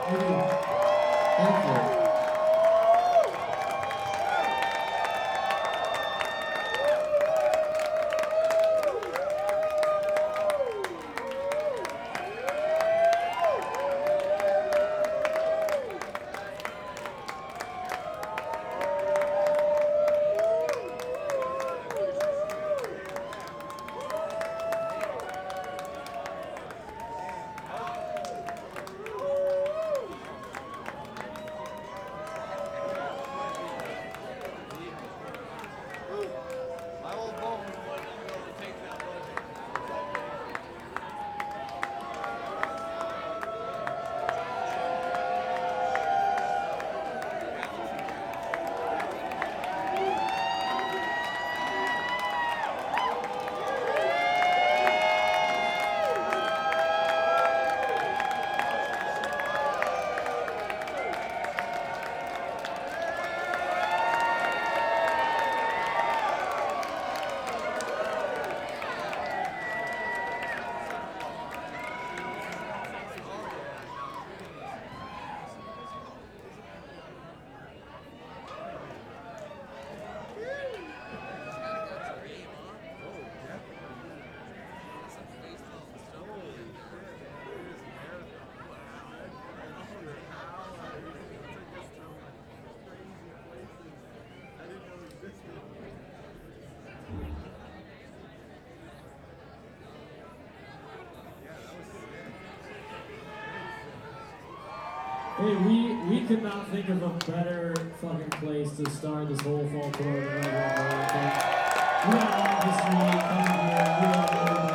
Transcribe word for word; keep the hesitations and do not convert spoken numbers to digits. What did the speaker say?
Thank you. Thank you. Hey, we, we could not think of a better fucking place to start this whole fall tour than right here. We had a long history coming here. We love everybody.